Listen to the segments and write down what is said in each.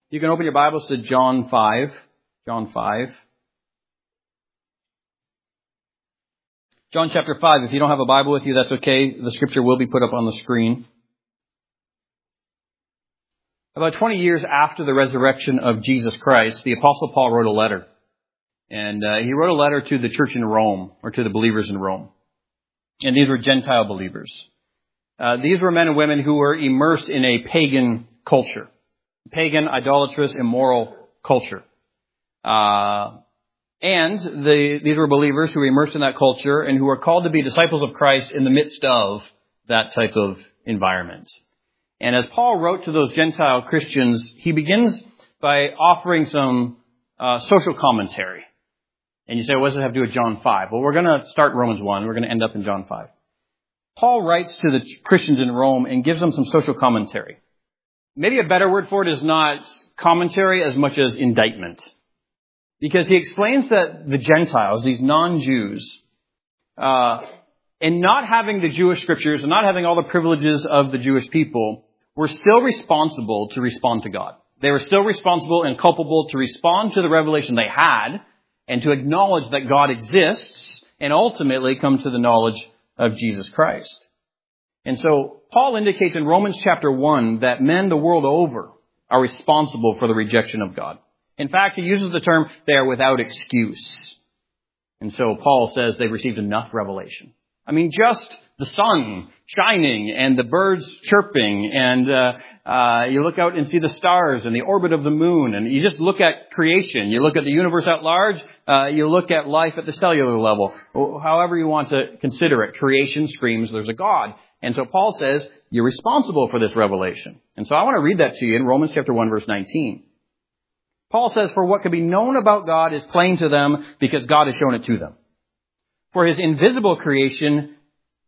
You can open your Bibles to John 5. John 5. John chapter 5. If you don't have a Bible with you, that's okay. The scripture will be put up on the screen. About 20 years after the resurrection of Jesus Christ, the Apostle Paul wrote a letter. And he wrote a letter to the church in Rome, or to the believers in Rome. And these were Gentile believers. These were men and women who were immersed in a pagan culture. Pagan, idolatrous, immoral culture. And these were believers who were immersed in that culture and who were called to be disciples of Christ in the midst of that type of environment. And as Paul wrote to those Gentile Christians, he begins by offering some social commentary. And you say, what does it have to do with John 5? Well, we're going to start Romans 1. We're going to end up in John 5. Paul writes to the Christians in Rome and gives them some social commentary. Maybe a better word for it is not commentary as much as indictment. Because he explains that the Gentiles, these non-Jews, in not having the Jewish scriptures and not having all the privileges of the Jewish people, were still responsible to respond to God. They were still responsible and culpable to respond to the revelation they had and to acknowledge that God exists and ultimately come to the knowledge of Jesus Christ. And so Paul indicates in Romans chapter 1 that men the world over are responsible for the rejection of God. In fact, he uses the term, they are without excuse. And so Paul says they've received enough revelation. I mean, just the sun shining and the birds chirping and you look out and see the stars and the orbit of the moon and you just look at creation. You look at the universe at large. You look at life at the cellular level. However you want to consider it, creation screams there's a God. And so Paul says you're responsible for this revelation. And so I want to read that to you in Romans chapter 1 verse 19. Paul says, for what can be known about God is plain to them because God has shown it to them. For his invisible creation,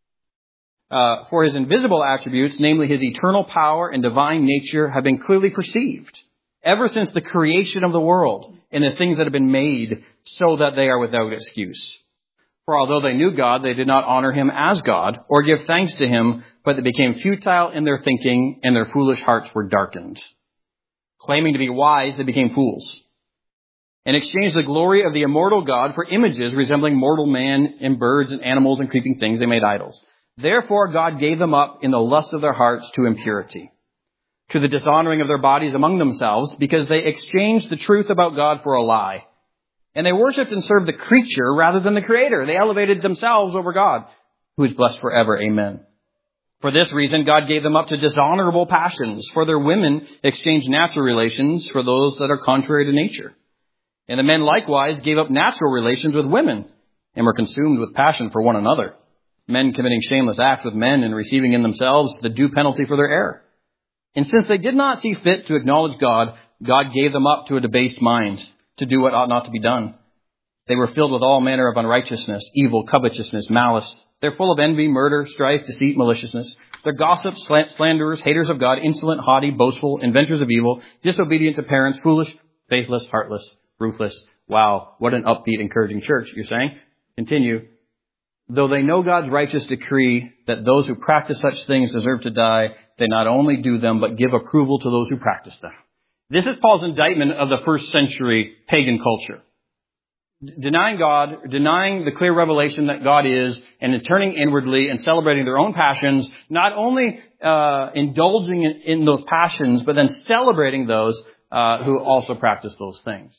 for his invisible attributes, namely his eternal power and divine nature, have been clearly perceived ever since the creation of the world and the things that have been made, so that they are without excuse. For although they knew God, they did not honor him as God or give thanks to him, but they became futile in their thinking and their foolish hearts were darkened. Claiming to be wise, they became fools and exchanged the glory of the immortal God for images resembling mortal man and birds and animals and creeping things they made idols. Therefore God gave them up in the lust of their hearts to impurity, to the dishonoring of their bodies among themselves, because they exchanged the truth about God for a lie. And they worshipped and served the creature rather than the Creator. They elevated themselves over God, who is blessed forever. Amen. For this reason, God gave them up to dishonorable passions, for their women exchanged natural relations for those that are contrary to nature. And the men likewise gave up natural relations with women and were consumed with passion for one another, men committing shameless acts with men and receiving in themselves the due penalty for their error. And since they did not see fit to acknowledge God, God gave them up to a debased mind to do what ought not to be done. They were filled with all manner of unrighteousness, evil, covetousness, malice. They're full of envy, murder, strife, deceit, maliciousness. They're gossips, slanderers, haters of God, insolent, haughty, boastful, inventors of evil, disobedient to parents, foolish, faithless, heartless, ruthless. Wow, what an upbeat, encouraging church, you're saying? Continue. Though they know God's righteous decree that those who practice such things deserve to die, they not only do them, but give approval to those who practice them. This is Paul's indictment of the first century pagan culture. Denying God, denying the clear revelation that God is, and turning inwardly and celebrating their own passions, not only indulging in those passions, but then celebrating those who also practice those things.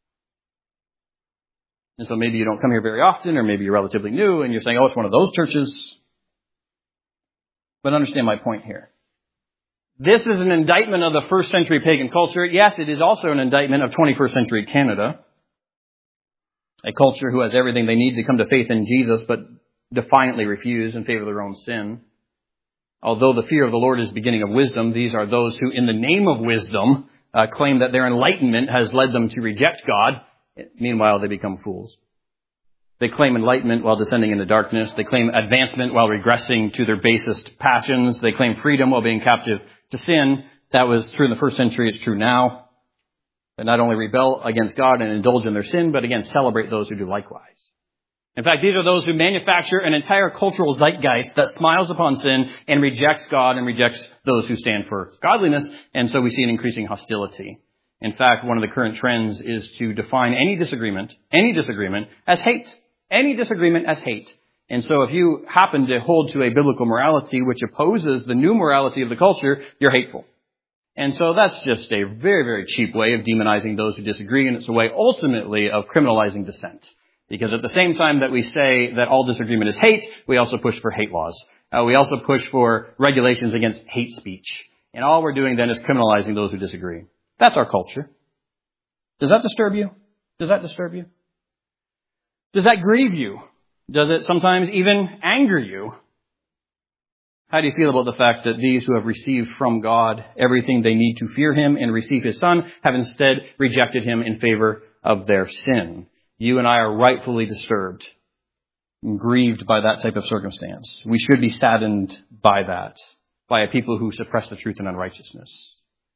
And so maybe you don't come here very often, or maybe you're relatively new, and you're saying, oh, it's one of those churches. But understand my point here. This is an indictment of the first century pagan culture. Yes, it is also an indictment of 21st century Canada. A culture who has everything they need to come to faith in Jesus, but defiantly refuse in favor of their own sin. Although the fear of the Lord is the beginning of wisdom, these are those who, in the name of wisdom, claim that their enlightenment has led them to reject God. Meanwhile, they become fools. They claim enlightenment while descending into darkness. They claim advancement while regressing to their basest passions. They claim freedom while being captive to sin. That was true in the first century. It's true now. They not only rebel against God and indulge in their sin, but again, celebrate those who do likewise. In fact, these are those who manufacture an entire cultural zeitgeist that smiles upon sin and rejects God and rejects those who stand for godliness. And so we see an increasing hostility. In fact, one of the current trends is to define any disagreement as hate. Any disagreement as hate. And so if you happen to hold to a biblical morality which opposes the new morality of the culture, you're hateful. And so that's just a very, very cheap way of demonizing those who disagree, and it's a way ultimately of criminalizing dissent. Because at the same time that we say that all disagreement is hate, we also push for hate laws. We also push for regulations against hate speech. And all we're doing then is criminalizing those who disagree. That's our culture. Does that disturb you? Does that disturb you? Does that grieve you? Does it sometimes even anger you? How do you feel about the fact that these who have received from God everything they need to fear Him and receive His Son have instead rejected Him in favor of their sin? You and I are rightfully disturbed and grieved by that type of circumstance. We should be saddened by that, by a people who suppress the truth in unrighteousness.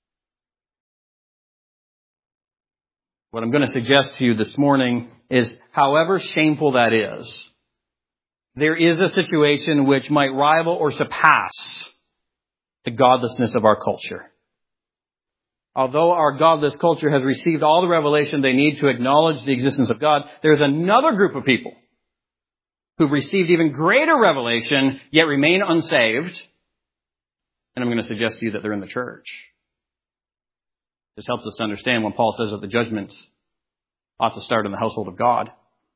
What I'm going to suggest to you this morning is, however shameful that is, there is a situation which might rival or surpass the godlessness of our culture. Although our godless culture has received all the revelation they need to acknowledge the existence of God, there's another group of people who've received even greater revelation, yet remain unsaved. And I'm going to suggest to you that they're in the church. This helps us to understand when Paul says that the judgment ought to start in the household of God.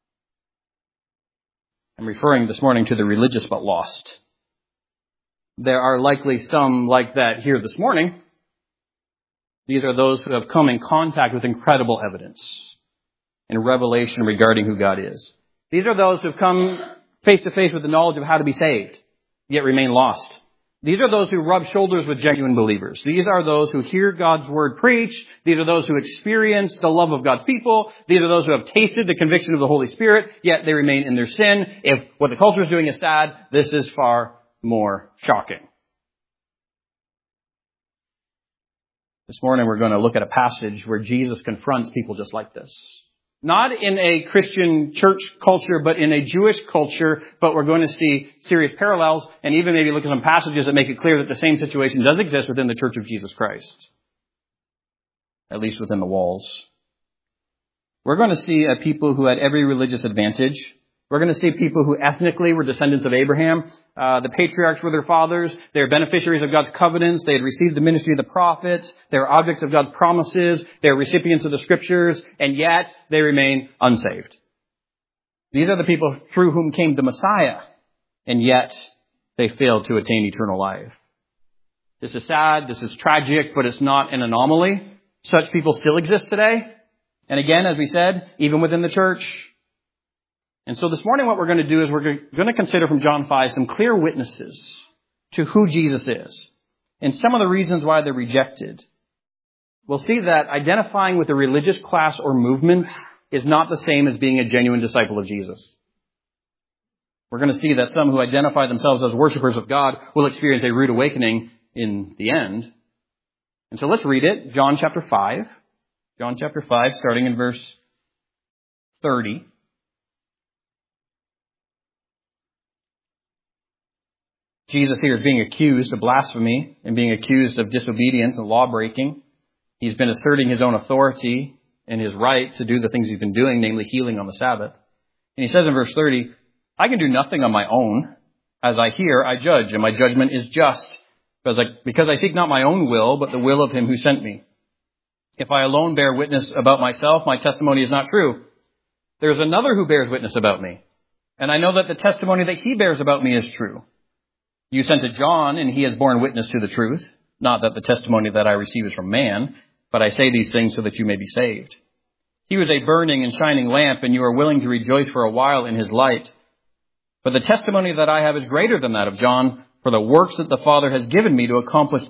I'm referring this morning to the religious but lost. There are likely some like that here this morning. These are those who have come in contact with incredible evidence and revelation regarding who God is. These are those who have come face to face with the knowledge of how to be saved, yet remain lost. These are those who rub shoulders with genuine believers. These are those who hear God's word preached. These are those who experience the love of God's people. These are those who have tasted the conviction of the Holy Spirit, yet they remain in their sin. If what the culture is doing is sad, this is far more shocking. This morning we're going to look at a passage where Jesus confronts people just like this. Not in a Christian church culture, but in a Jewish culture. But we're going to see serious parallels and even maybe look at some passages that make it clear that the same situation does exist within the Church of Jesus Christ. At least within the walls. We're going to see a people who had every religious advantage. We're going to see people who ethnically were descendants of Abraham. The patriarchs were their fathers. They were beneficiaries of God's covenants. They had received the ministry of the prophets. They were objects of God's promises. They were recipients of the scriptures. And yet they remain unsaved. These are the people through whom came the Messiah. And yet they failed to attain eternal life. This is sad. This is tragic, but it's not an anomaly. Such people still exist today. And again, as we said, even within the church. And so this morning what we're going to do is we're going to consider from John 5 some clear witnesses to who Jesus is and some of the reasons why they're rejected. We'll see that identifying with a religious class or movement is not the same as being a genuine disciple of Jesus. We're going to see that some who identify themselves as worshipers of God will experience a rude awakening in the end. And so let's read it. John chapter 5. John chapter 5, starting in verse 30. Jesus here is being accused of blasphemy and being accused of disobedience and law breaking. He's been asserting his own authority and his right to do the things he's been doing, namely healing on the Sabbath. And he says in verse 30, I can do nothing on my own. As I hear, I judge, and my judgment is just, because I seek not my own will, but the will of him who sent me. If I alone bear witness about myself, my testimony is not true. There is another who bears witness about me, and I know that the testimony that he bears about me is true. You sent to John, and he has borne witness to the truth. Not that the testimony that I receive is from man, but I say these things so that you may be saved. He was a burning and shining lamp, and you are willing to rejoice for a while in his light. But the testimony that I have is greater than that of John, for the works that the Father has given me to accomplish.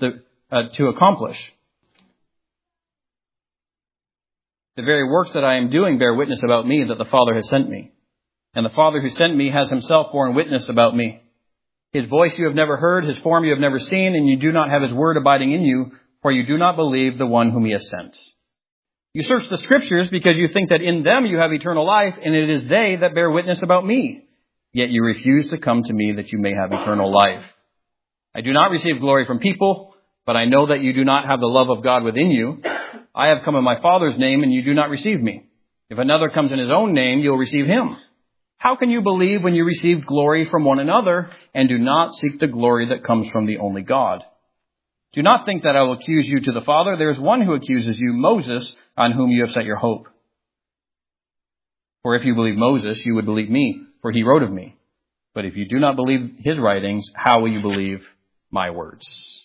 The very works that I am doing bear witness about me that the Father has sent me. And the Father who sent me has himself borne witness about me. His voice you have never heard, his form you have never seen, and you do not have his word abiding in you, for you do not believe the one whom he has sent. You search the scriptures because you think that in them you have eternal life, and it is they that bear witness about me. Yet you refuse to come to me that you may have eternal life. I do not receive glory from people, but I know that you do not have the love of God within you. I have come in my Father's name, and you do not receive me. If another comes in his own name, you'll receive him. How can you believe when you receive glory from one another and do not seek the glory that comes from the only God? Do not think that I will accuse you to the Father. There is one who accuses you, Moses, on whom you have set your hope. For if you believe Moses, you would believe me, for he wrote of me. But if you do not believe his writings, how will you believe my words?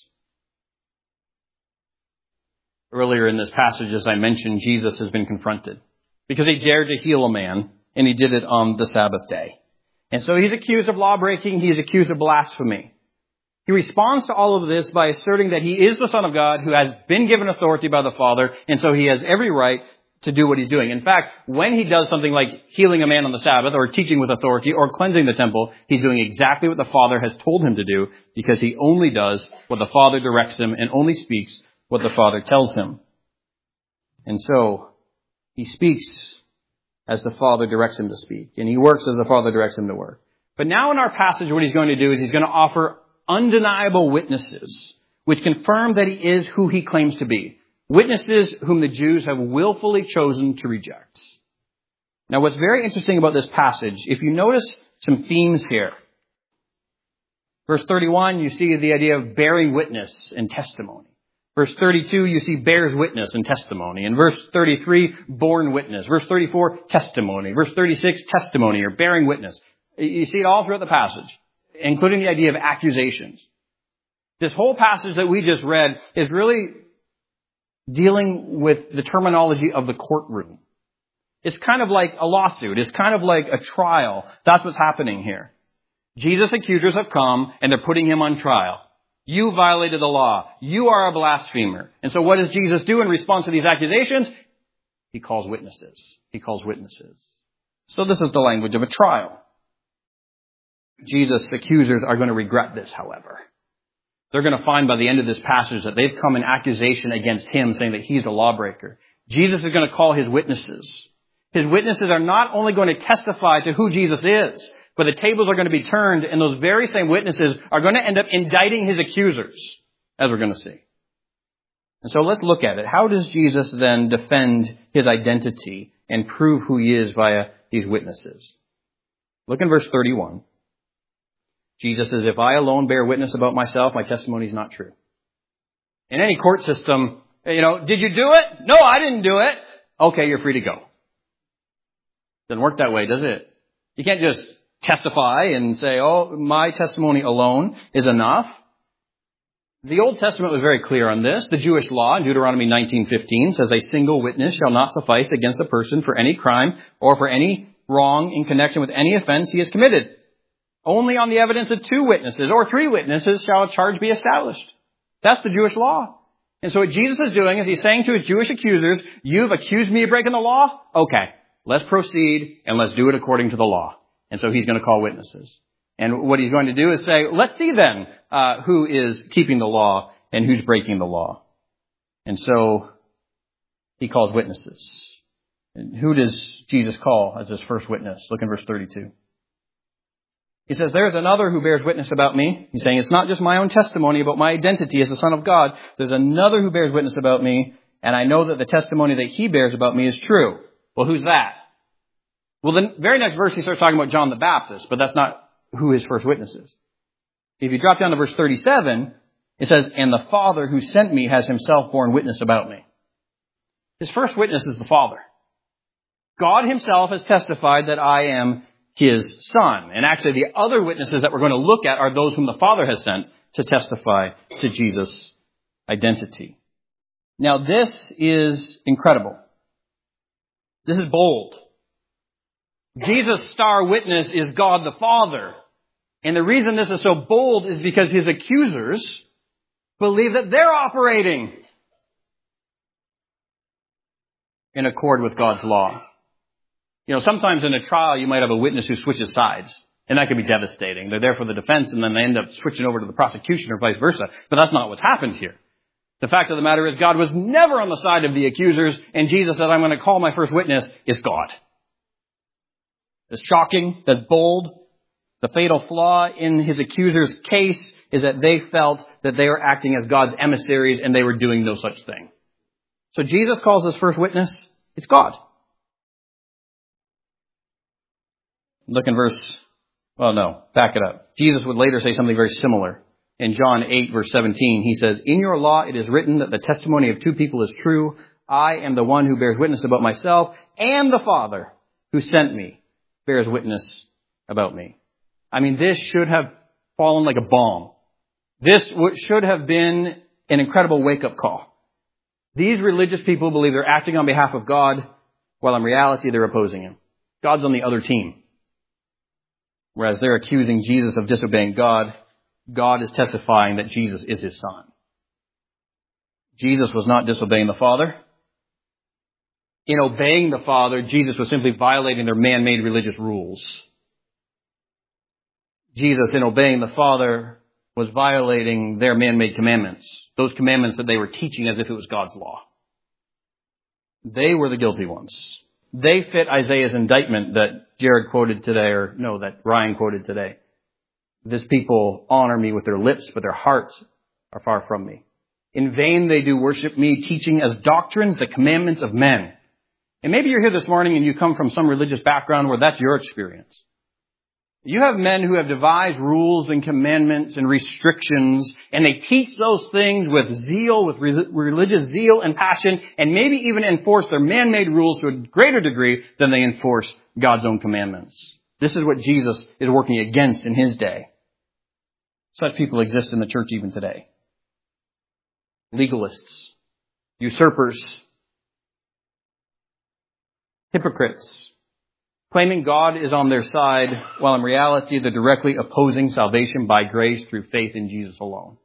Earlier in this passage, as I mentioned, Jesus has been confronted because he dared to heal a man, and he did it on the Sabbath day. And so he's accused of law breaking. He's accused of blasphemy. He responds to all of this by asserting that he is the Son of God who has been given authority by the Father, and so he has every right to do what he's doing. In fact, when he does something like healing a man on the Sabbath or teaching with authority or cleansing the temple, he's doing exactly what the Father has told him to do because he only does what the Father directs him and only speaks what the Father tells him. And so he speaks as the Father directs him to speak, and he works as the Father directs him to work. But now in our passage, what he's going to do is he's going to offer undeniable witnesses which confirm that he is who he claims to be. Witnesses whom the Jews have willfully chosen to reject. Now, what's very interesting about this passage, if you notice some themes here. Verse 31, you see the idea of bearing witness and testimony. Verse 32, you see bears witness and testimony. In verse 33, born witness. Verse 34, testimony. Verse 36, testimony or bearing witness. You see it all throughout the passage, including the idea of accusations. This whole passage that we just read is really dealing with the terminology of the courtroom. It's kind of like a lawsuit. It's kind of like a trial. That's what's happening here. Jesus' accusers have come and they're putting him on trial. You violated the law. You are a blasphemer. And so what does Jesus do in response to these accusations? He calls witnesses. He calls witnesses. So this is the language of a trial. Jesus' accusers are going to regret this, however. They're going to find by the end of this passage that they've come in accusation against him, saying that he's a lawbreaker. Jesus is going to call his witnesses. His witnesses are not only going to testify to who Jesus is, but the tables are going to be turned, and those very same witnesses are going to end up indicting his accusers, as we're going to see. And so let's look at it. How does Jesus then defend his identity and prove who he is via these witnesses? Look in verse 31. Jesus says, if I alone bear witness about myself, my testimony is not true. In any court system, did you do it? No, I didn't do it. Okay, you're free to go. Doesn't work that way, does it? You can't just testify and say, oh, my testimony alone is enough. The Old Testament was very clear on this. The Jewish law in Deuteronomy 19:15 says a single witness shall not suffice against a person for any crime or for any wrong in connection with any offense he has committed. Only on the evidence of 2 witnesses or 3 witnesses shall a charge be established. That's the Jewish law. And so what Jesus is doing is he's saying to his Jewish accusers, you've accused me of breaking the law? Okay, let's proceed and let's do it according to the law. And so he's going to call witnesses. And what he's going to do is say, let's see then who is keeping the law and who's breaking the law. And so he calls witnesses. And who does Jesus call as his first witness? Look in verse 32. He says, there is another who bears witness about me. He's saying, it's not just my own testimony about my identity as the Son of God. There's another who bears witness about me, and I know that the testimony that he bears about me is true. Well, who's that? Well, the very next verse he starts talking about John the Baptist, but that's not who his first witness is. If you drop down to verse 37, it says, and the Father who sent me has himself borne witness about me. His first witness is the Father. God himself has testified that I am his Son. And actually the other witnesses that we're going to look at are those whom the Father has sent to testify to Jesus' identity. Now this is incredible. This is bold. Jesus' star witness is God the Father. And the reason this is so bold is because his accusers believe that they're operating in accord with God's law. Sometimes in a trial, you might have a witness who switches sides, and that can be devastating. They're there for the defense, and then they end up switching over to the prosecution or vice versa. But that's not what's happened here. The fact of the matter is God was never on the side of the accusers, and Jesus said, I'm going to call my first witness is God. That's shocking, that's bold. The fatal flaw in his accusers' case is that they felt that they were acting as God's emissaries, and they were doing no such thing. So Jesus calls his first witness, it's God. Look in back it up. Jesus would later say something very similar. In John 8, verse 17, he says, "In your law it is written that the testimony of two people is true. I am the one who bears witness about myself, and the Father who sent me bears witness about me." I mean, this should have fallen like a bomb. This should have been an incredible wake-up call. These religious people believe they're acting on behalf of God, while in reality they're opposing him. God's on the other team. Whereas they're accusing Jesus of disobeying God, God is testifying that Jesus is his Son. Jesus was not disobeying the Father. In obeying the Father, Jesus was simply violating their man-made religious rules. Jesus, in obeying the Father, was violating their man-made commandments. Those commandments that they were teaching as if it was God's law. They were the guilty ones. They fit Isaiah's indictment that that Ryan quoted today. "This people honor me with their lips, but their hearts are far from me. In vain they do worship me, teaching as doctrines the commandments of men." And maybe you're here this morning and you come from some religious background where that's your experience. You have men who have devised rules and commandments and restrictions, and they teach those things with zeal, with religious zeal and passion, and maybe even enforce their man-made rules to a greater degree than they enforce God's own commandments. This is what Jesus is working against in his day. Such people exist in the church even today. Legalists, usurpers, hypocrites, claiming God is on their side, while in reality they're directly opposing salvation by grace through faith in Jesus alone.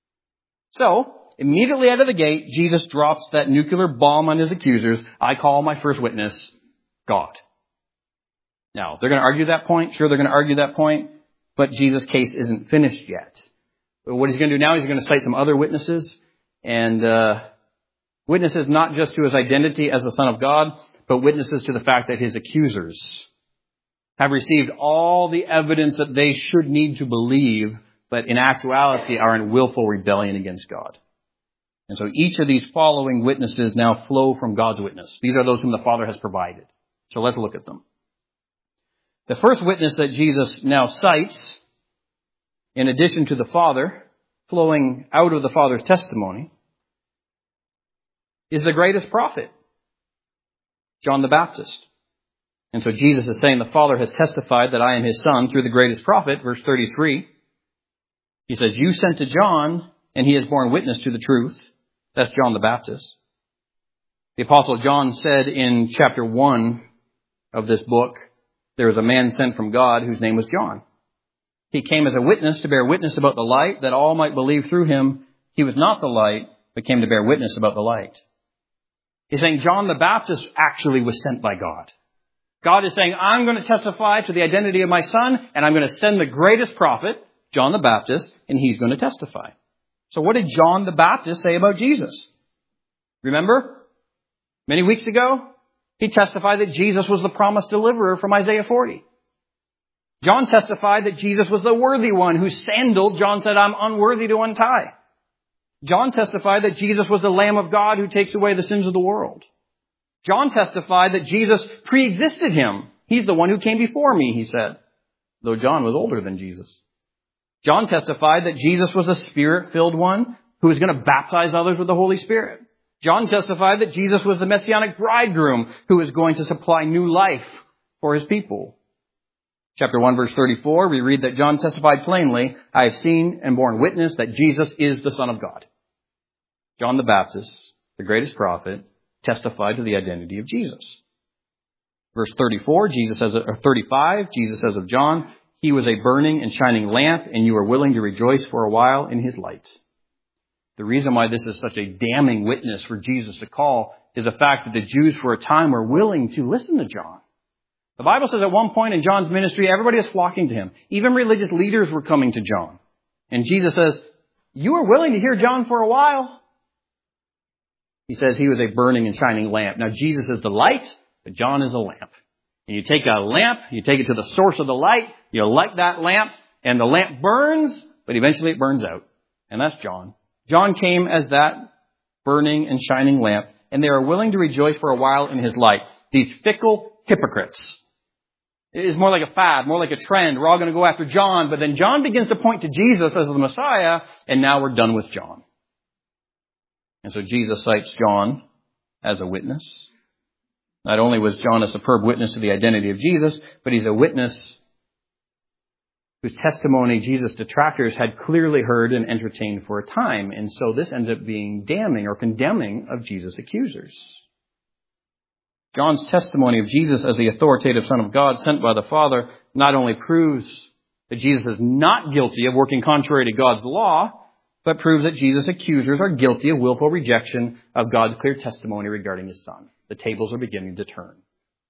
So, immediately out of the gate, Jesus drops that nuclear bomb on his accusers. "I call my first witness God." Now, they're going to argue that point. Sure, they're going to argue that point. But Jesus' case isn't finished yet. But what he's going to do now, he's going to cite some other witnesses. And witnesses not just to his identity as the Son of God, but witnesses to the fact that his accusers have received all the evidence that they should need to believe, but in actuality are in willful rebellion against God. And so each of these following witnesses now flow from God's witness. These are those whom the Father has provided. So let's look at them. The first witness that Jesus now cites, in addition to the Father, flowing out of the Father's testimony, is the greatest prophet, John the Baptist. And so Jesus is saying the Father has testified that I am his Son through the greatest prophet, verse 33. He says, "You sent to John, and he has borne witness to the truth." That's John the Baptist. The Apostle John said in chapter 1 of this book, there was a man sent from God whose name was John. He came as a witness to bear witness about the light, that all might believe through him. He was not the light, but came to bear witness about the light. He's saying John the Baptist actually was sent by God. God is saying, I'm going to testify to the identity of my Son, and I'm going to send the greatest prophet, John the Baptist, and he's going to testify. So what did John the Baptist say about Jesus? Remember? Many weeks ago, he testified that Jesus was the promised deliverer from Isaiah 40. John testified that Jesus was the worthy one whose sandal, John said, I'm unworthy to untie. John testified that Jesus was the Lamb of God who takes away the sins of the world. John testified that Jesus pre-existed him. He's the one who came before me, he said, though John was older than Jesus. John testified that Jesus was the Spirit-filled one who was going to baptize others with the Holy Spirit. John testified that Jesus was the Messianic bridegroom who was going to supply new life for his people. Chapter 1, verse 34, we read that John testified plainly, I have seen and borne witness that Jesus is the Son of God. John the Baptist, the greatest prophet, testified to the identity of Jesus. Verse 35, Jesus says of John, he was a burning and shining lamp, and you were willing to rejoice for a while in his light. The reason why this is such a damning witness for Jesus to call is the fact that the Jews for a time were willing to listen to John. The Bible says at one point in John's ministry, everybody is flocking to him. Even religious leaders were coming to John. And Jesus says, you were willing to hear John for a while. He says he was a burning and shining lamp. Now Jesus is the light, but John is a lamp. And you take a lamp, you take it to the source of the light, you light that lamp, and the lamp burns, but eventually it burns out. And that's John. John came as that burning and shining lamp, and they are willing to rejoice for a while in his light. These fickle hypocrites. It is more like a fad, more like a trend. We're all going to go after John, but then John begins to point to Jesus as the Messiah, and now we're done with John. And so Jesus cites John as a witness. Not only was John a superb witness to the identity of Jesus, but he's a witness whose testimony Jesus' detractors had clearly heard and entertained for a time. And so this ends up being damning or condemning of Jesus' accusers. John's testimony of Jesus as the authoritative Son of God sent by the Father not only proves that Jesus is not guilty of working contrary to God's law, but proves that Jesus' accusers are guilty of willful rejection of God's clear testimony regarding his Son. The tables are beginning to turn.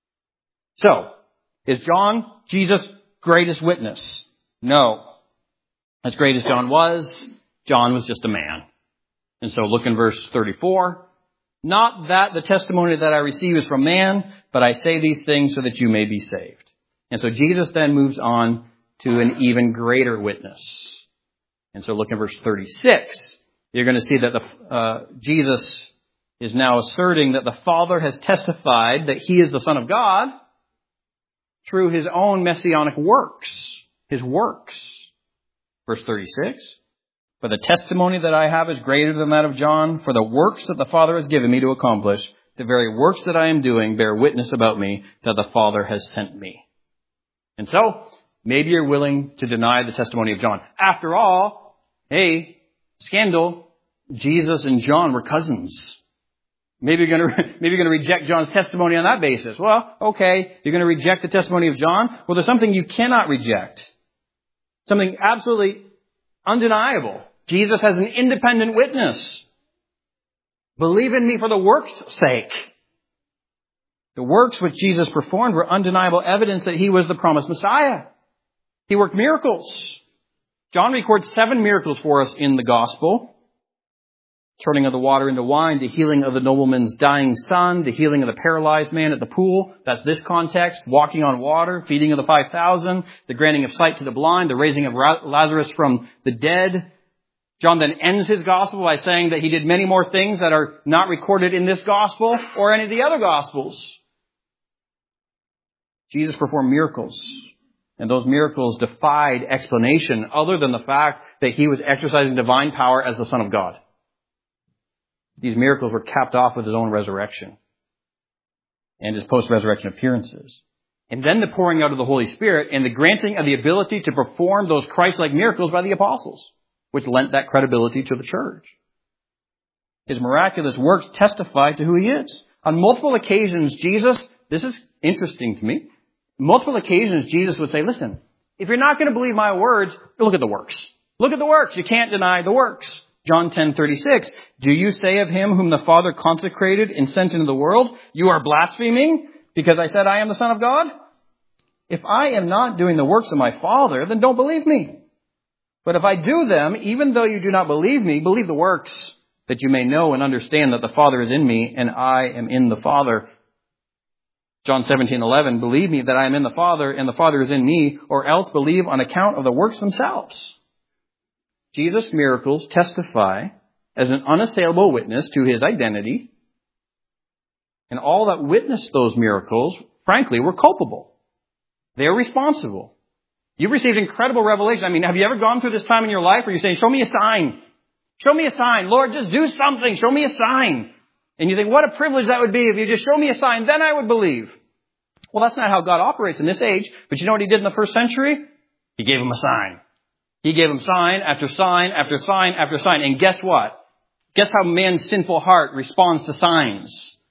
So, is John Jesus' greatest witness? No. As great as John was just a man. And so look in verse 34. Not that the testimony that I receive is from man, but I say these things so that you may be saved. And so Jesus then moves on to an even greater witness. And so look in verse 36. You're going to see that Jesus is now asserting that the Father has testified that he is the Son of God through his own messianic works. His works. Verse 36. For the testimony that I have is greater than that of John, for the works that the Father has given me to accomplish, the very works that I am doing, bear witness about me that the Father has sent me. And so, maybe you're willing to deny the testimony of John. After all, hey, scandal, Jesus and John were cousins. Maybe you're going to reject John's testimony on that basis. Well, okay, you're going to reject the testimony of John. Well, there's something you cannot reject. Something absolutely undeniable. Jesus has an independent witness. Believe in me for the work's sake. The works which Jesus performed were undeniable evidence that he was the promised Messiah. He worked miracles. John records 7 miracles for us in the gospel. Turning of the water into wine, the healing of the nobleman's dying son, the healing of the paralyzed man at the pool. That's this context. Walking on water, feeding of the 5,000, the granting of sight to the blind, the raising of Lazarus from the dead. John then ends his gospel by saying that he did many more things that are not recorded in this gospel or any of the other gospels. Jesus performed miracles, and those miracles defied explanation other than the fact that he was exercising divine power as the Son of God. These miracles were capped off with his own resurrection and his post-resurrection appearances. And then the pouring out of the Holy Spirit and the granting of the ability to perform those Christ-like miracles by the apostles, which lent that credibility to the church. His miraculous works testify to who he is. On multiple occasions, Jesus, this is interesting to me, multiple occasions Jesus would say, listen, if you're not going to believe my words, look at the works. Look at the works. You can't deny the works. John 10:36, do you say of him whom the Father consecrated and sent into the world, you are blaspheming because I said I am the Son of God? If I am not doing the works of my Father, then don't believe me. But if I do them, even though you do not believe me, believe the works, that you may know and understand that the Father is in me and I am in the Father. John 17:11, believe me that I am in the Father and the Father is in me, or else believe on account of the works themselves. Jesus' miracles testify as an unassailable witness to his identity, and all that witnessed those miracles, frankly, were culpable. They are responsible. You've received incredible revelation. I mean, have you ever gone through this time in your life where you say, show me a sign. Show me a sign. Lord, just do something. Show me a sign. And you think, what a privilege that would be if you just show me a sign, then I would believe. Well, that's not how God operates in this age. But you know what he did in the first century? He gave him a sign. He gave him sign after sign after sign after sign. And guess what? Guess how man's sinful heart responds to signs?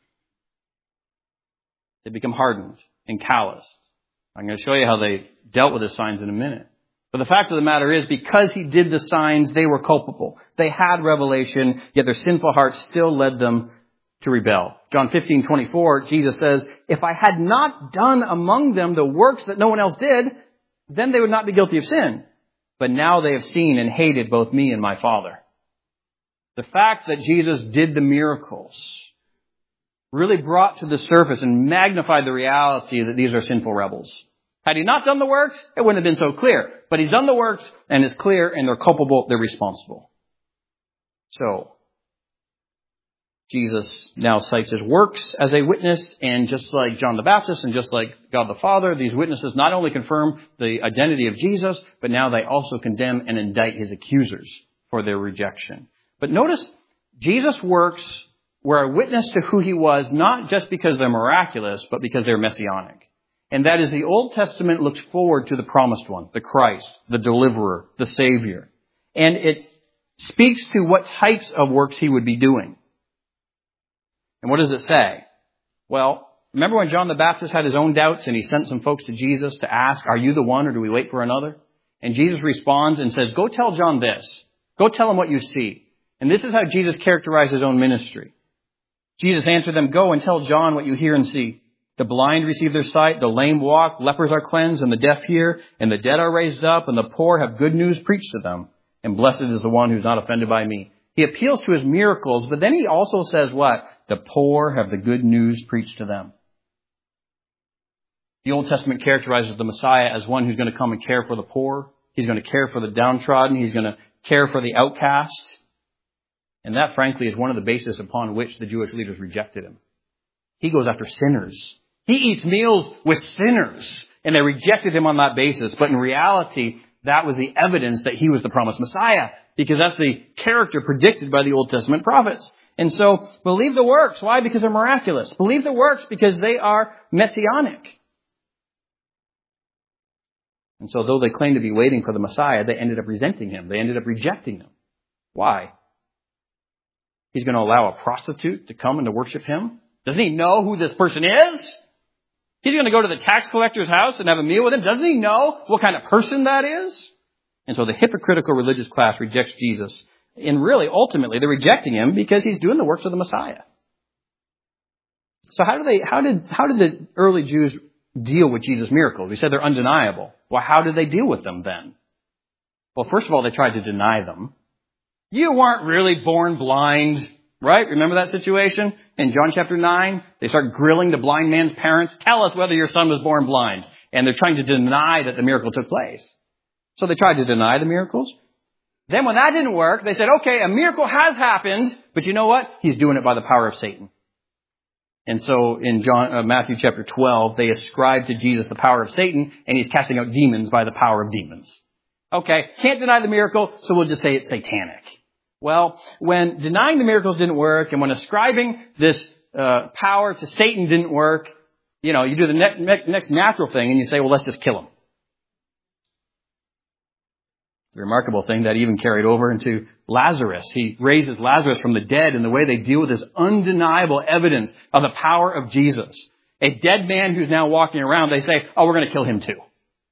They become hardened and calloused. I'm going to show you how they dealt with the signs in a minute. But the fact of the matter is, because he did the signs, they were culpable. They had revelation, yet their sinful hearts still led them to rebel. John 15:24, Jesus says, if I had not done among them the works that no one else did, then they would not be guilty of sin. But now they have seen and hated both me and my Father. The fact that Jesus did the miracles really brought to the surface and magnified the reality that these are sinful rebels. Had he not done the works, it wouldn't have been so clear. But he's done the works, and it's clear, and they're culpable, they're responsible. So, Jesus now cites his works as a witness, and just like John the Baptist and just like God the Father, these witnesses not only confirm the identity of Jesus, but now they also condemn and indict his accusers for their rejection. But notice, Jesus' works were a witness to who he was, not just because they're miraculous, but because they're messianic. And that is, the Old Testament looks forward to the promised one, the Christ, the deliverer, the Savior. And it speaks to what types of works he would be doing. And what does it say? Well, remember when John the Baptist had his own doubts and he sent some folks to Jesus to ask, are you the one or do we wait for another? And Jesus responds and says, go tell John this. Go tell him what you see. And this is how Jesus characterized his own ministry. Jesus answered them, go and tell John what you hear and see. The blind receive their sight, the lame walk, lepers are cleansed, and the deaf hear, and the dead are raised up, and the poor have good news preached to them. And blessed is the one who's not offended by me. He appeals to his miracles, but then he also says what? The poor have the good news preached to them. The Old Testament characterizes the Messiah as one who's going to come and care for the poor. He's going to care for the downtrodden. He's going to care for the outcast. And that, frankly, is one of the bases upon which the Jewish leaders rejected him. He goes after sinners. He eats meals with sinners, and they rejected him on that basis. But in reality, that was the evidence that he was the promised Messiah, because that's the character predicted by the Old Testament prophets. And so, believe the works. Why? Because they're miraculous. Believe the works because they are messianic. And so, though they claimed to be waiting for the Messiah, they ended up resenting him. They ended up rejecting him. Why? He's going to allow a prostitute to come and to worship him? Doesn't he know who this person is? He's going to go to the tax collector's house and have a meal with him. Doesn't he know what kind of person that is? And so the hypocritical religious class rejects Jesus. And really, ultimately, they're rejecting him because he's doing the works of the Messiah. So how did the early Jews deal with Jesus' miracles? We said they're undeniable. Well, how did they deal with them then? Well, first of all, they tried to deny them. You weren't really born blind, right? Remember that situation? In John chapter 9, they start grilling the blind man's parents. Tell us whether your son was born blind. And they're trying to deny that the miracle took place. So they tried to deny the miracles. Then when that didn't work, they said, okay, a miracle has happened, but you know what? He's doing it by the power of Satan. And so in Matthew chapter 12, they ascribe to Jesus the power of Satan, and he's casting out demons by the power of demons. Okay, can't deny the miracle, so we'll just say it's satanic. Well, when denying the miracles didn't work, and when ascribing this power to Satan didn't work, you do the next natural thing, and you say, well, let's just kill him. The remarkable thing that even carried over into Lazarus. He raises Lazarus from the dead, and the way they deal with this undeniable evidence of the power of Jesus. A dead man who's now walking around, they say, oh, we're going to kill him too.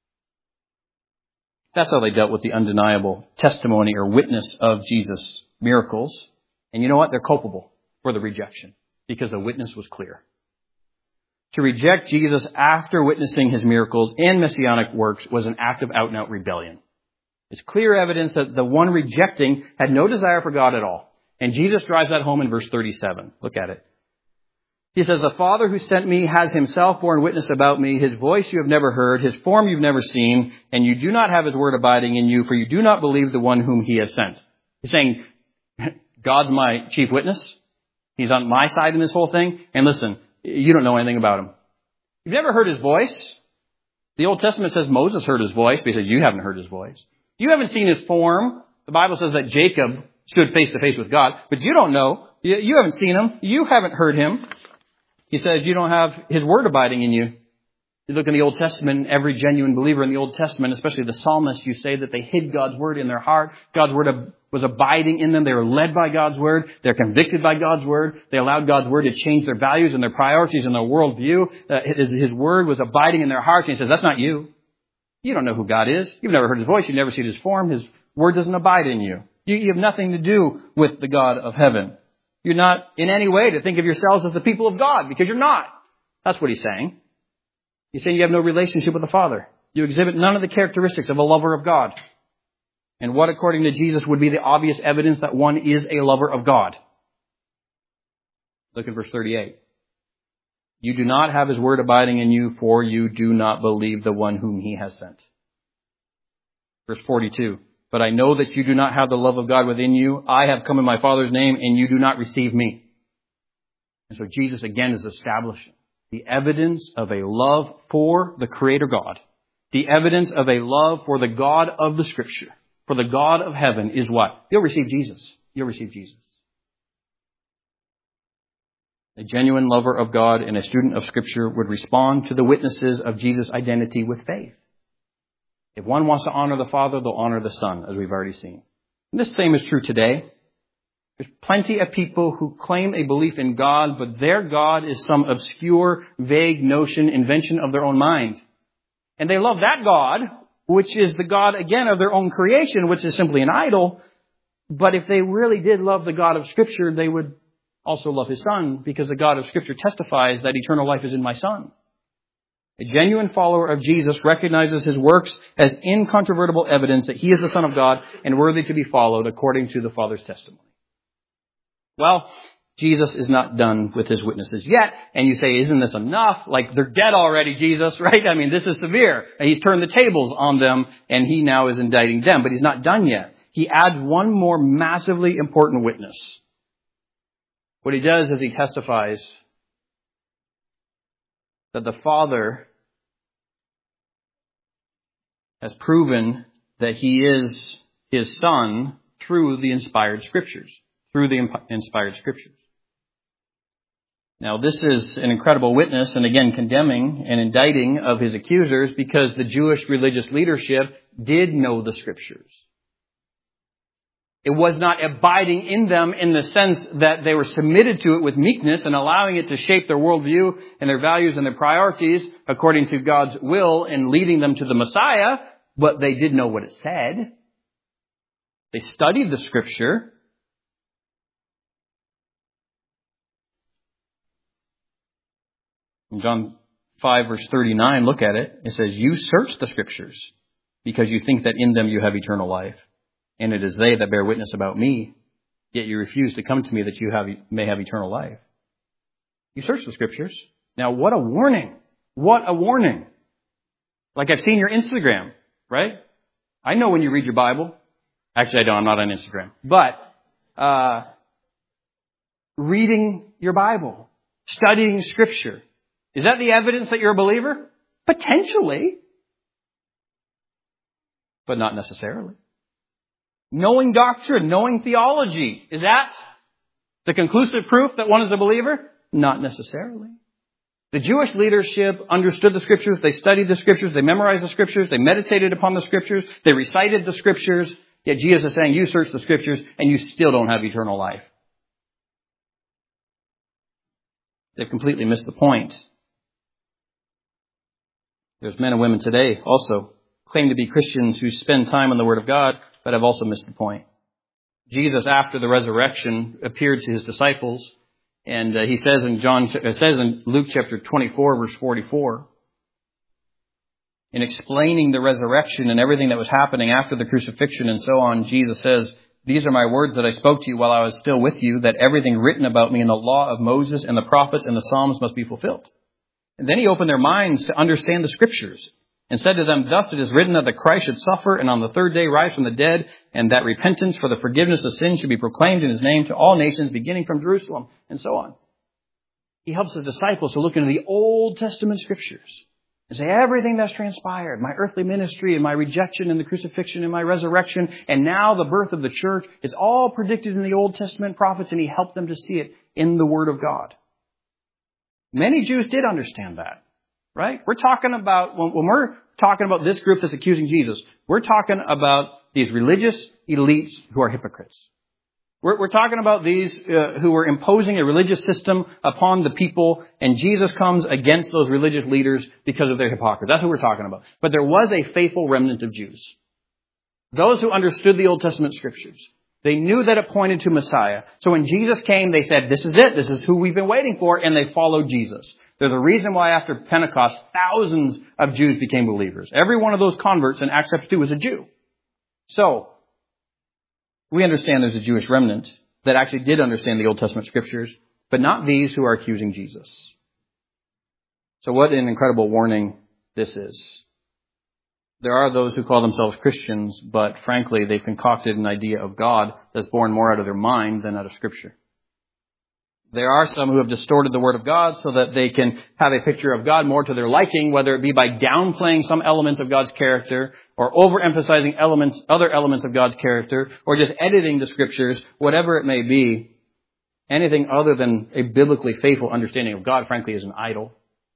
That's how they dealt with the undeniable testimony or witness of Jesus' miracles. And you know what? They're culpable for the rejection because the witness was clear. To reject Jesus after witnessing his miracles and messianic works was an act of out-and-out rebellion. It's clear evidence that the one rejecting had no desire for God at all. And Jesus drives that home in verse 37. Look at it. He says, the Father who sent me has himself borne witness about me. His voice you have never heard, his form you've never seen, and you do not have his word abiding in you, for you do not believe the one whom he has sent. He's saying, God's my chief witness. He's on my side in this whole thing. And listen, you don't know anything about him. You've never heard his voice. The Old Testament says Moses heard his voice, but he said you haven't heard his voice. You haven't seen his form. The Bible says that Jacob stood face to face with God, but you don't know. You haven't seen him. You haven't heard him. He says you don't have his word abiding in you. You look in the Old Testament, every genuine believer in the Old Testament, especially the psalmists, you say that they hid God's word in their heart. God's word was abiding in them. They were led by God's word. They're convicted by God's word. They allowed God's word to change their values and their priorities and their worldview. His word was abiding in their hearts. And he says, that's not you. You don't know who God is. You've never heard his voice. You've never seen his form. His word doesn't abide in you. You have nothing to do with the God of heaven. You're not in any way to think of yourselves as the people of God, because you're not. That's what he's saying. He's saying you have no relationship with the Father. You exhibit none of the characteristics of a lover of God. And what, according to Jesus, would be the obvious evidence that one is a lover of God? Look at verse 38. You do not have his word abiding in you, for you do not believe the one whom he has sent. Verse 42. But I know that you do not have the love of God within you. I have come in my Father's name, and you do not receive me. And so Jesus again is establishing the evidence of a love for the Creator God. The evidence of a love for the God of the Scripture, for the God of heaven is what? You'll receive Jesus. You'll receive Jesus. A genuine lover of God and a student of Scripture would respond to the witnesses of Jesus' identity with faith. If one wants to honor the Father, they'll honor the Son, as we've already seen. And this same is true today. There's plenty of people who claim a belief in God, but their God is some obscure, vague notion, invention of their own mind. And they love that God, which is the God, again, of their own creation, which is simply an idol. But if they really did love the God of Scripture, they would also love His Son, because the God of Scripture testifies that eternal life is in my Son. A genuine follower of Jesus recognizes His works as incontrovertible evidence that He is the Son of God and worthy to be followed according to the Father's testimony. Well, Jesus is not done with His witnesses yet. And you say, isn't this enough? Like, they're dead already, Jesus, right? I mean, this is severe. And He's turned the tables on them, and He now is indicting them. But He's not done yet. He adds one more massively important witness. What He does is He testifies that the Father has proven that He is His Son through the inspired Scriptures. Through the inspired Scriptures. Now, this is an incredible witness, and again, condemning and indicting of His accusers, because the Jewish religious leadership did know the Scriptures. It was not abiding in them in the sense that they were submitted to it with meekness and allowing it to shape their worldview and their values and their priorities according to God's will and leading them to the Messiah, but they did know what it said. They studied the Scripture. In John 5 verse 39, look at it. It says, you search the Scriptures because you think that in them you have eternal life. And it is they that bear witness about me, yet you refuse to come to me that you may have eternal life. You search the Scriptures. Now, what a warning. What a warning. Like, I've seen your Instagram, right? I know when you read your Bible. Actually, I don't. I'm not on Instagram. But reading your Bible, studying Scripture, is that the evidence that you're a believer? Potentially. But not necessarily. Knowing doctrine, knowing theology, is that the conclusive proof that one is a believer? Not necessarily. The Jewish leadership understood the Scriptures, they studied the Scriptures, they memorized the Scriptures, they meditated upon the Scriptures, they recited the Scriptures, yet Jesus is saying, you search the Scriptures and you still don't have eternal life. They've completely missed the point. There's men and women today also claim to be Christians who spend time on the Word of God, but have also missed the point. Jesus, after the resurrection, appeared to His disciples, and He says in Luke chapter 24, verse 44, in explaining the resurrection and everything that was happening after the crucifixion and so on, Jesus says, these are my words that I spoke to you while I was still with you, that everything written about me in the law of Moses and the prophets and the Psalms must be fulfilled. And then He opened their minds to understand the Scriptures and said to them, thus it is written that the Christ should suffer and on the third day rise from the dead, and that repentance for the forgiveness of sins should be proclaimed in His name to all nations, beginning from Jerusalem, and so on. He helps His disciples to look into the Old Testament Scriptures and say, everything that's transpired, my earthly ministry and my rejection and the crucifixion and my resurrection, and now the birth of the church, it's all predicted in the Old Testament prophets, and He helped them to see it in the Word of God. Many Jews did understand that. Right? We're talking about, when we're talking about this group that's accusing Jesus, we're talking about these religious elites who are hypocrites. We're talking about these who are imposing a religious system upon the people, and Jesus comes against those religious leaders because of their hypocrisy. That's what we're talking about. But there was a faithful remnant of Jews. Those who understood the Old Testament Scriptures. They knew that it pointed to Messiah. So when Jesus came, they said, this is it. This is who we've been waiting for. And they followed Jesus. There's a reason why after Pentecost, thousands of Jews became believers. Every one of those converts in Acts chapter 2 was a Jew. So we understand there's a Jewish remnant that actually did understand the Old Testament Scriptures, but not these who are accusing Jesus. So what an incredible warning this is. There are those who call themselves Christians, but frankly, they've concocted an idea of God that's born more out of their mind than out of Scripture. There are some who have distorted the Word of God so that they can have a picture of God more to their liking, whether it be by downplaying some elements of God's character or overemphasizing other elements of God's character, or just editing the Scriptures, whatever it may be. Anything other than a biblically faithful understanding of God, frankly, is an idol.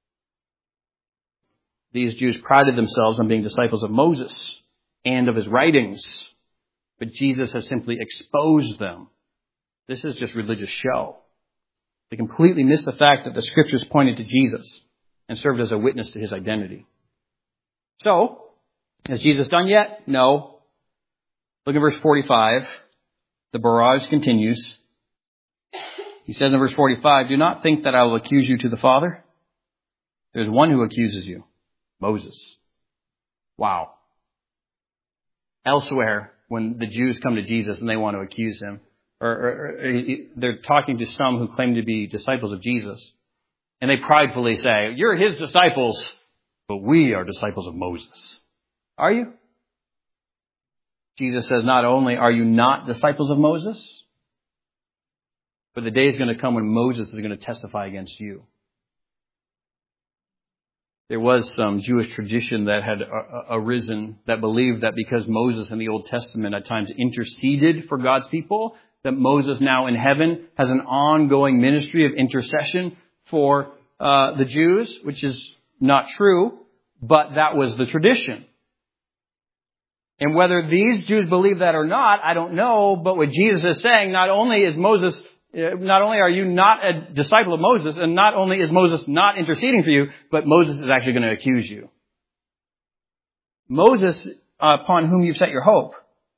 These Jews prided themselves on being disciples of Moses and of his writings, but Jesus has simply exposed them. This is just religious show. They completely missed the fact that the Scriptures pointed to Jesus and served as a witness to his identity. So, has Jesus done yet? No. Look at verse 45. The barrage continues. He says in verse 45, "Do not think that I will accuse you to the Father. There's one who accuses you, Moses." Wow. Elsewhere, when the Jews come to Jesus and they want to accuse him, or they're talking to some who claim to be disciples of Jesus, and they pridefully say, "You're his disciples, but we are disciples of Moses." Are you? Jesus says, not only are you not disciples of Moses, but the day is going to come when Moses is going to testify against you. There was some Jewish tradition that had arisen that believed that because Moses in the Old Testament at times interceded for God's people, that Moses now in heaven has an ongoing ministry of intercession for the Jews, which is not true, but that was the tradition. And whether these Jews believe that or not, I don't know, but what Jesus is saying, not only are you not a disciple of Moses, and not only is Moses not interceding for you, but Moses is actually going to accuse you. Moses, upon whom you've set your hope.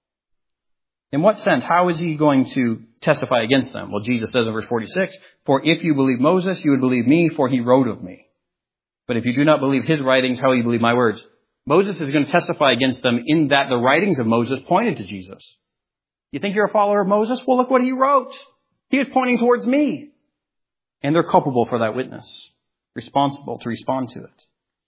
In what sense? How is he going to testify against them? Well, Jesus says in verse 46, "For if you believe Moses, you would believe me, for he wrote of me. But if you do not believe his writings, how will you believe my words?" Moses is going to testify against them in that the writings of Moses pointed to Jesus. You think you're a follower of Moses? Well, look what he wrote. He is pointing towards me. And they're culpable for that witness, responsible to respond to it.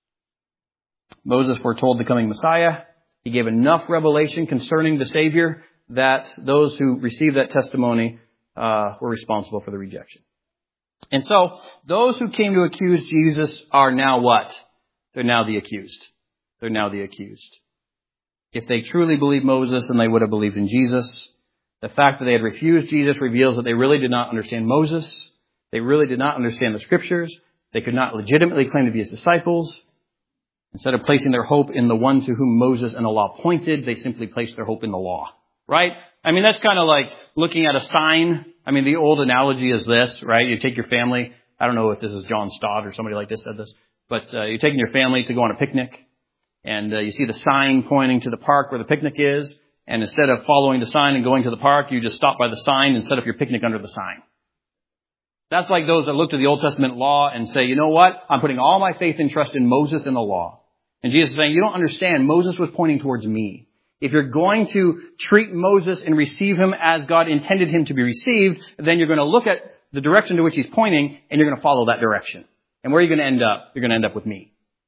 Moses foretold the coming Messiah. He gave enough revelation concerning the Savior that those who received that testimony were responsible for the rejection. And so, those who came to accuse Jesus are now what? They're now the accused. They're now the accused. If they truly believed Moses, then they would have believed in Jesus. The fact that they had refused Jesus reveals that they really did not understand Moses. They really did not understand the Scriptures. They could not legitimately claim to be his disciples. Instead of placing their hope in the one to whom Moses and the law pointed, they simply placed their hope in the law. Right? I mean, that's kind of like looking at a sign. I mean, the old analogy is this, right? You take your family. I don't know if this is John Stott or somebody like this said this, but you're taking your family to go on a picnic, and you see the sign pointing to the park where the picnic is, and instead of following the sign and going to the park, you just stop by the sign and set up your picnic under the sign. That's like those that look to the Old Testament law and say, you know what? I'm putting all my faith and trust in Moses and the law. And Jesus is saying, you don't understand. Moses was pointing towards me. If you're going to treat Moses and receive him as God intended him to be received, then you're going to look at the direction to which he's pointing, and you're going to follow that direction. And where are you going to end up? You're going to end up with me.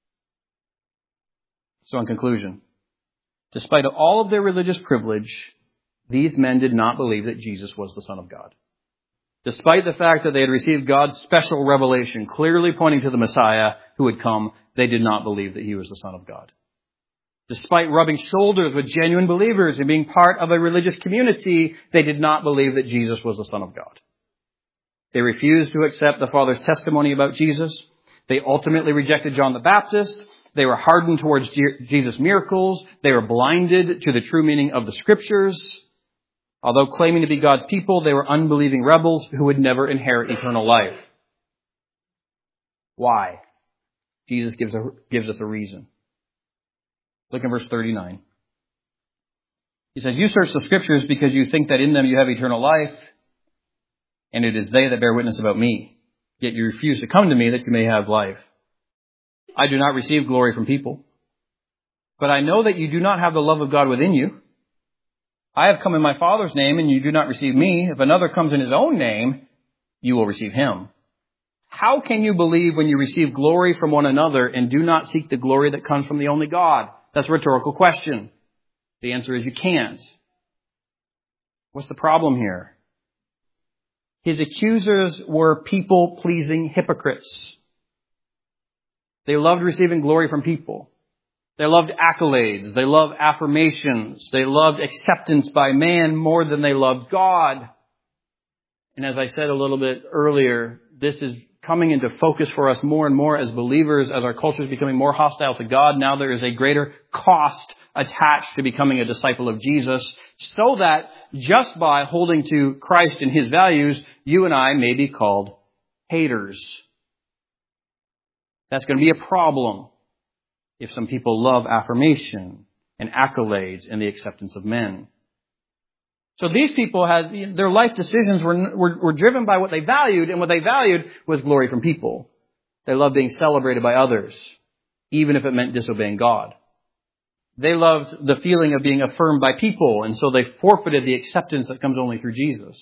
So in conclusion, despite all of their religious privilege, these men did not believe that Jesus was the Son of God. Despite the fact that they had received God's special revelation clearly pointing to the Messiah who would come, they did not believe that he was the Son of God. Despite rubbing shoulders with genuine believers and being part of a religious community, they did not believe that Jesus was the Son of God. They refused to accept the Father's testimony about Jesus. They ultimately rejected John the Baptist. They were hardened towards Jesus' miracles. They were blinded to the true meaning of the Scriptures. Although claiming to be God's people, they were unbelieving rebels who would never inherit eternal life. Why? Jesus gives us a reason. Look in verse 39. He says, "You search the Scriptures because you think that in them you have eternal life, and it is they that bear witness about me. Yet you refuse to come to me that you may have life. I do not receive glory from people, but I know that you do not have the love of God within you. I have come in my Father's name, and you do not receive me. If another comes in his own name, you will receive him. How can you believe when you receive glory from one another and do not seek the glory that comes from the only God?" That's a rhetorical question. The answer is you can't. What's the problem here? His accusers were people-pleasing hypocrites. They loved receiving glory from people. They loved accolades. They loved affirmations. They loved acceptance by man more than they loved God. And as I said a little bit earlier, this is coming into focus for us more and more as believers, as our culture is becoming more hostile to God. Now there is a greater cost attached to becoming a disciple of Jesus, so that just by holding to Christ and His values, you and I may be called haters. That's going to be a problem if some people love affirmation and accolades and the acceptance of men. So these people had, their life decisions were driven by what they valued, and what they valued was glory from people. They loved being celebrated by others, even if it meant disobeying God. They loved the feeling of being affirmed by people, and so they forfeited the acceptance that comes only through Jesus.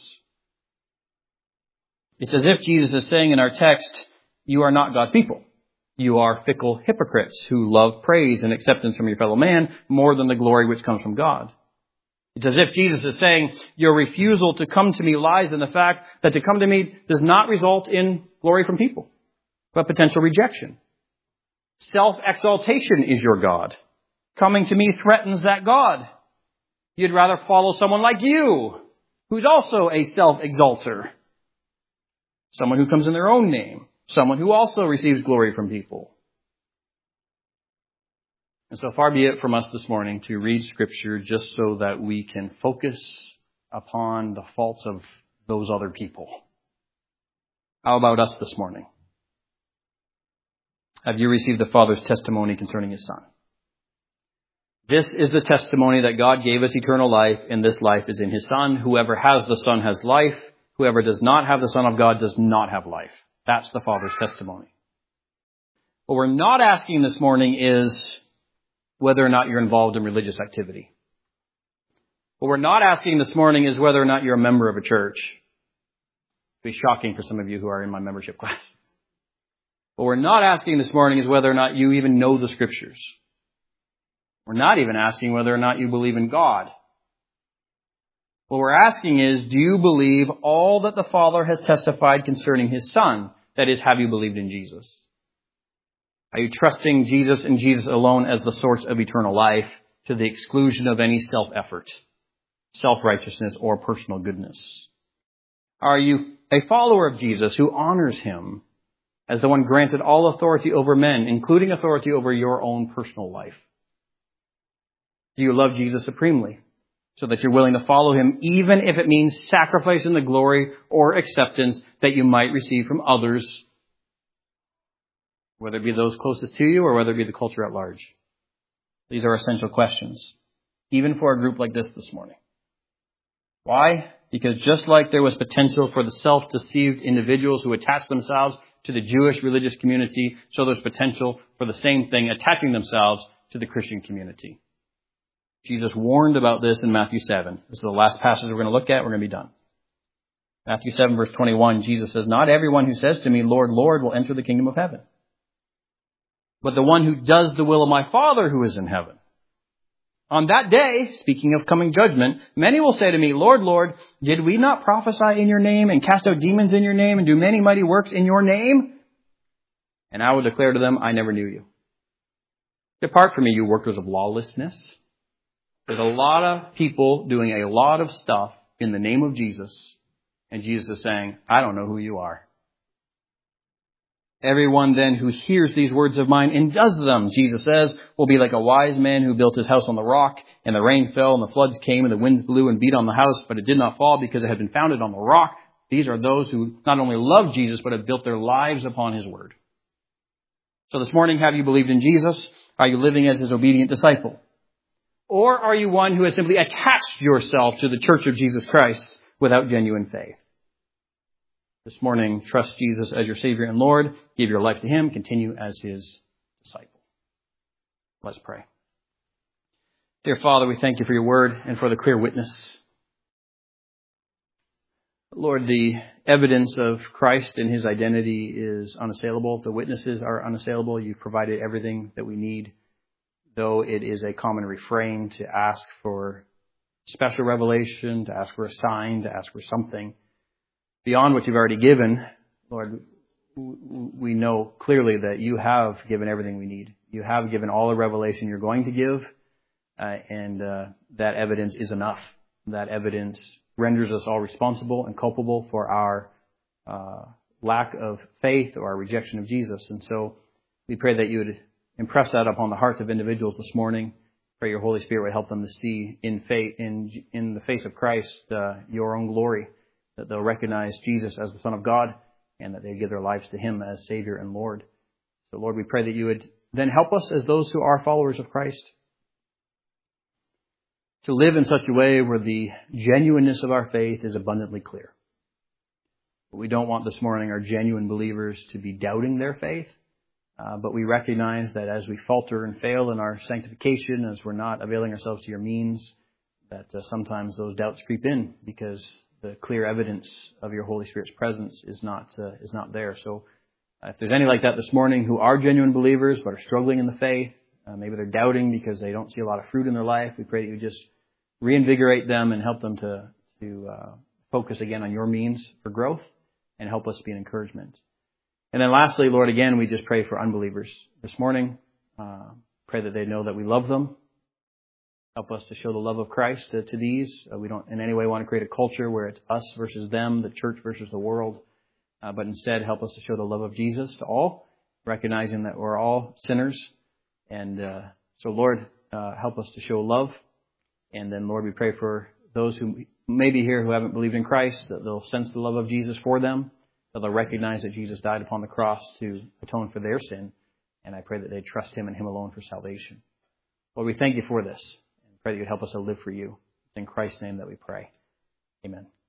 It's as if Jesus is saying in our text, you are not God's people. You are fickle hypocrites who love praise and acceptance from your fellow man more than the glory which comes from God. It's as if Jesus is saying, your refusal to come to me lies in the fact that to come to me does not result in glory from people, but potential rejection. Self-exaltation is your God. Coming to me threatens that God. You'd rather follow someone like you, who's also a self-exalter. Someone who comes in their own name. Someone who also receives glory from people. And so far be it from us this morning to read Scripture just so that we can focus upon the faults of those other people. How about us this morning? Have you received the Father's testimony concerning His Son? This is the testimony that God gave us eternal life, and this life is in His Son. Whoever has the Son has life. Whoever does not have the Son of God does not have life. That's the Father's testimony. What we're not asking this morning is whether or not you're involved in religious activity. What we're not asking this morning is whether or not you're a member of a church. It'd be shocking for some of you who are in my membership class. What we're not asking this morning is whether or not you even know the Scriptures. We're not even asking whether or not you believe in God. What we're asking is, do you believe all that the Father has testified concerning His Son? That is, have you believed in Jesus? Are you trusting Jesus and Jesus alone as the source of eternal life to the exclusion of any self-effort, self-righteousness, or personal goodness? Are you a follower of Jesus who honors Him as the one granted all authority over men, including authority over your own personal life? Do you love Jesus supremely so that you're willing to follow Him, even if it means sacrificing the glory or acceptance that you might receive from others, whether it be those closest to you or whether it be the culture at large? These are essential questions, even for a group like this morning. Why? Because just like there was potential for the self-deceived individuals who attach themselves to the Jewish religious community, so there's potential for the same thing attaching themselves to the Christian community. Jesus warned about this in Matthew 7. This is the last passage we're going to look at. We're going to be done. Matthew 7, verse 21, Jesus says, not everyone who says to me, Lord, Lord, will enter the kingdom of heaven, but the one who does the will of my Father who is in heaven. On that day, speaking of coming judgment, many will say to me, Lord, Lord, did we not prophesy in your name and cast out demons in your name and do many mighty works in your name? And I will declare to them, I never knew you. Depart from me, you workers of lawlessness. There's a lot of people doing a lot of stuff in the name of Jesus. And Jesus is saying, I don't know who you are. Everyone then who hears these words of mine and does them, Jesus says, will be like a wise man who built his house on the rock, and the rain fell and the floods came and the winds blew and beat on the house, but it did not fall because it had been founded on the rock. These are those who not only love Jesus, but have built their lives upon His word. So this morning, have you believed in Jesus? Are you living as His obedient disciple? Or are you one who has simply attached yourself to the Church of Jesus Christ without genuine faith? This morning, trust Jesus as your Savior and Lord. Give your life to Him. Continue as His disciple. Let's pray. Dear Father, we thank You for Your word and for the clear witness. Lord, the evidence of Christ and His identity is unassailable. The witnesses are unassailable. You've provided everything that we need, though it is a common refrain to ask for special revelation, to ask for a sign, to ask for something. beyond what you've already given, Lord, we know clearly that you have given everything we need. You have given all the revelation you're going to give, and that evidence is enough. That evidence renders us all responsible and culpable for our lack of faith or our rejection of Jesus. And so we pray that you would impress that upon the hearts of individuals this morning. Pray your Holy Spirit would help them to see in faith, in the face of Christ, your own glory, that they'll recognize Jesus as the Son of God, and that they give their lives to Him as Savior and Lord. So, Lord, we pray that you would then help us as those who are followers of Christ to live in such a way where the genuineness of our faith is abundantly clear. But we don't want this morning our genuine believers to be doubting their faith, but we recognize that as we falter and fail in our sanctification, as we're not availing ourselves to your means, that sometimes those doubts creep in because the clear evidence of your Holy Spirit's presence is not there. So if there's any like that this morning who are genuine believers but are struggling in the faith, maybe they're doubting because they don't see a lot of fruit in their life, we pray that you just reinvigorate them and help them to focus again on your means for growth and help us be an encouragement. And then lastly, Lord, again, we just pray for unbelievers this morning. Pray that they know that we love them. Help us to show the love of Christ to these. We don't in any way want to create a culture where it's us versus them, the church versus the world. But instead, help us to show the love of Jesus to all, recognizing that we're all sinners. And so, Lord, help us to show love. And then, Lord, we pray for those who may be here who haven't believed in Christ, that they'll sense the love of Jesus for them, that they'll recognize that Jesus died upon the cross to atone for their sin. And I pray that they trust Him and Him alone for salvation. Lord, we thank you for this. And pray that you help us to live for you. It's in Christ's name that we pray. Amen.